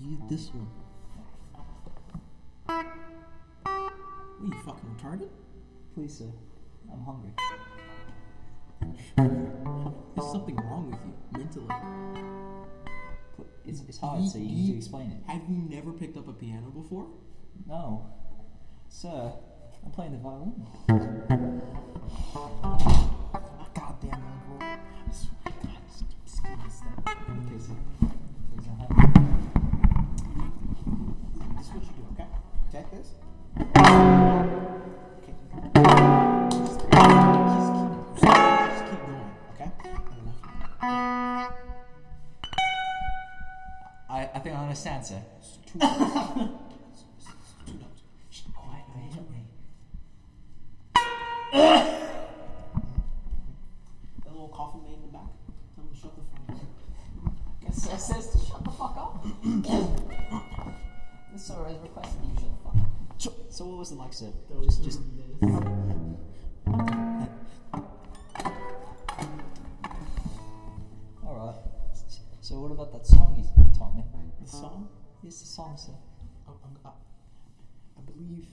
Use this one. What, you fucking retarded? Please, sir. I'm hungry. There's something wrong with you, mentally. It's hard, so you need to explain it. Have you never picked up a piano before? No. Sir, I'm playing the violin. Goddamn Uncle. I swear to God, just keep skiing stuff. Okay, sir. Please don't hurt This is what you do, okay? Take this. Okay. Just keep going, okay? I think I understand, sir. Two notes. Shh, quiet, don't hit me. That little coffin made in the back. Tell him to shut the fuck up. Guess sir says to shut the fuck up. The sir has requested you shut the fuck up. So what was it like, sir? Just Alright. So what about that song you taught me? The song? Yes, the song, sir. I believe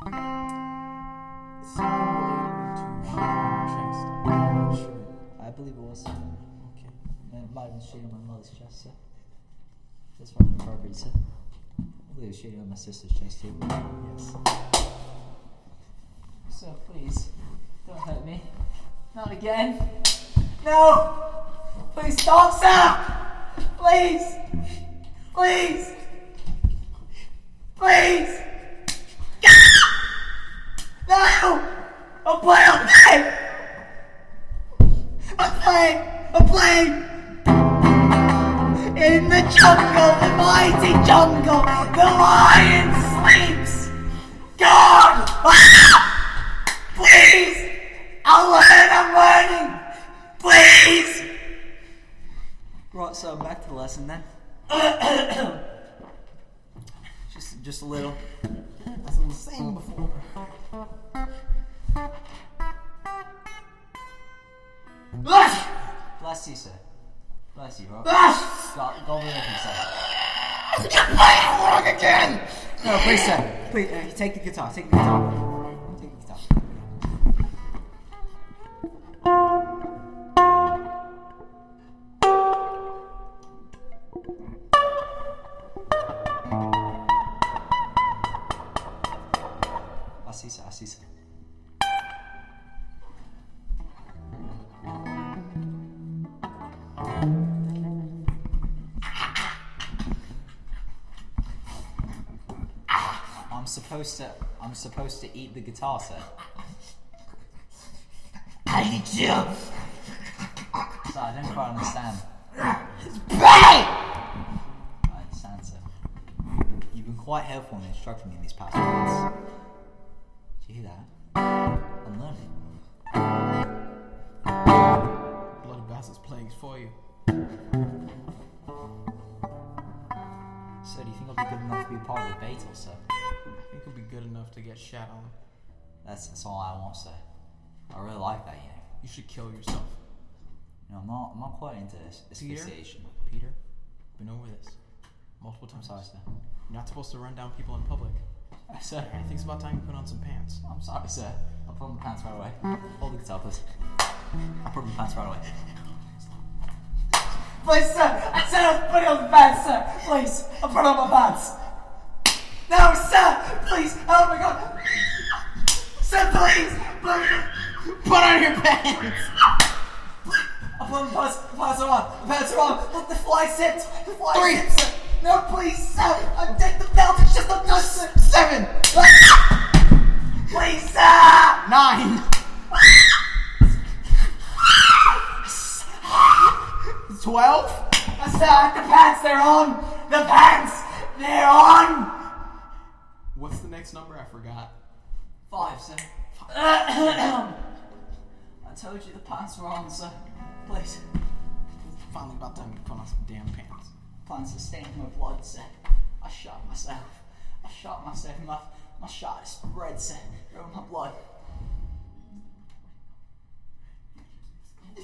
it's something related to your chest. I'm not sure. I believe it was. Okay. It might have been shading on my mother's chest, sir. That's probably appropriate, sir. I believe it was shading on my sister's chest, too. Yes. Sir, please, don't hurt me. Not again. No! Please stop, sir! Please! Please! Please! No! I'm playing! In the jungle, the mighty jungle, the lion sleeps! God! Please! I'm learning! Please! Right, so back to the lesson then. just a little. As I was saying before. Bless you, sir. Bless you, right? Go over there for a second. You're playing wrong again! No, please, sir. Please, take the guitar. Take the guitar. Take the guitar. I see, sir. I'm supposed to eat the guitar, sir. I eat you! Sir, I don't quite understand. Bang! I understand, sir. You've been quite helpful in instructing me in these past months. Did you hear that? I'm learning. Bloody Bastards playing for you. So, do you think I'll be good enough to be a part of the Beatles, sir? I think it'll be good enough to get shat on. That's all I want, sir. I really like that, you know. You should kill yourself. You know, I'm not quite into this asphyxiation. Peter, been over this multiple times. I'm sorry, sir. You're not supposed to run down people in public. Sir, I think it's about time you put on some pants. I'm sorry, sir. I'll put on my pants right away. Hold the guitar, please. I'll put on my pants right away. Please, sir! I said I was putting on the pants, sir! Please! I'll put on my pants! No, sir! Please! Oh my god! Sir, please! Please! Put on your pants! I'll put on the pants! The pants are on! The pants are on! Look, the fly zipped! The fly 3. zipped, sir! No, please, sir! I'll take the belt! It's just a dust, sir! 7! Please, sir! 9! 12? Sir, the pants, they're on! The pants, they're on! What's the next number? I forgot. 5, sir. I told you the pants were on, sir. Please. It's finally about time to put on some damn pants. Pants are stained with blood, sir. I shot myself. My shot is red, sir. Ruined my blood.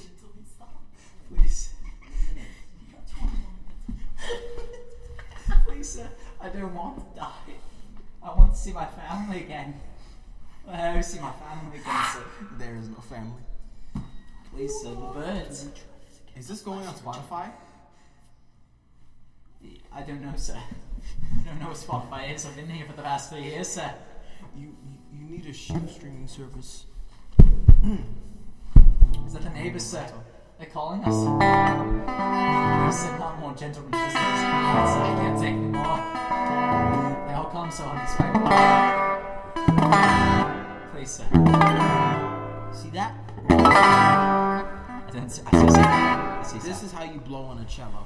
Please. Please. Please, sir. I don't want to die. I want to see my family again. I want to see my family again, sir. There is no family. Please, sir, the birds. Is this going on Spotify? I don't know, sir. I don't know what Spotify is. I've been here for the past 3 years, sir. You need a shoe streaming service. Is that the neighbors, sir? They're calling us. Please, sir, not more gentlemen business. I can't take any more. They all come so unexpectedly. Please, sir. See that? I don't see. I see. This is how you blow on a cello.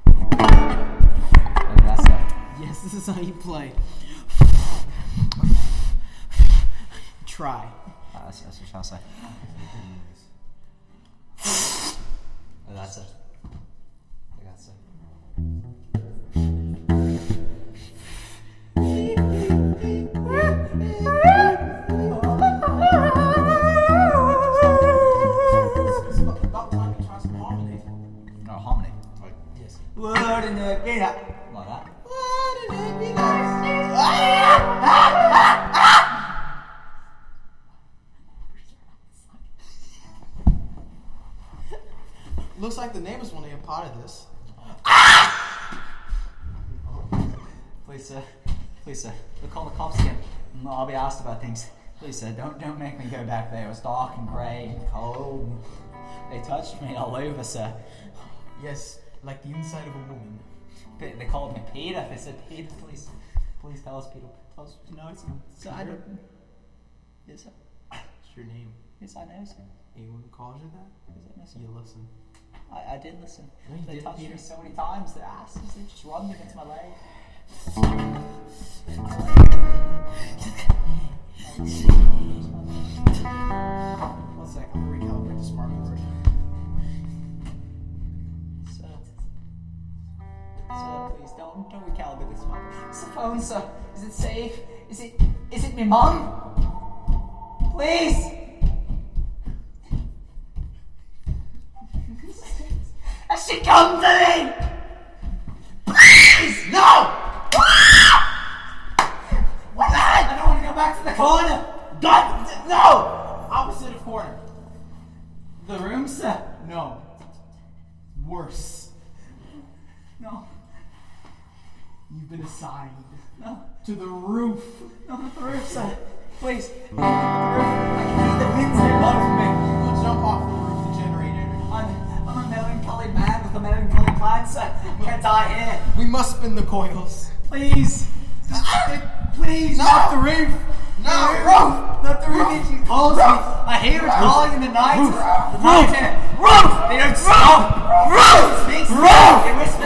Oh, that's it. Yes, this is how you play. Try. That's what I'll say. Oh, that's it. That's it. It's about time you try some harmony. No, harmony. Like, yes. Word in the peanut. Like that. Looks like the neighbors want to be a part of this. Please, sir. Please, sir. We'll call the cops again. I'll be asked about things. Please, sir. Don't make me go back there. It was dark and grey and cold. They touched me all over, sir. Yes, like the inside of a woman. They called me Peter. They said, Peter, please tell us, Peter. Tell us, you know, it's sir, I don't. Yes, sir. What's your name? Yes, I know, sir. Anyone calls you that? Yes, I know, sir. You listen. I did listen. No, you They didn't, touched Peter. me so many times. Their asses, they just rubbed against my leg. One sec, I'm gonna recalibrate the smart board. Sir, please don't recalibrate this one. It's the phone, sir. Is it safe? Is it me mum? Please! Has she come to me? Please! No! I don't want to go back to the corner! God, no! Opposite of corner. The room, sir? No. Worse. No. You've been assigned No. to the roof. No, not the roof, sir. Please. The roof. I can hear the winds they blow from me. We'll jump off the roof, the generator. I'm a melancholy man with a melancholy client, sir. I'm gonna die here. We must spin the coils. Please. Please. Not the roof. No, roof. Not the roof. It calls me. I hear it calling in the night. Roof. Roof. They don't stop. Roof. Roof. They whisper.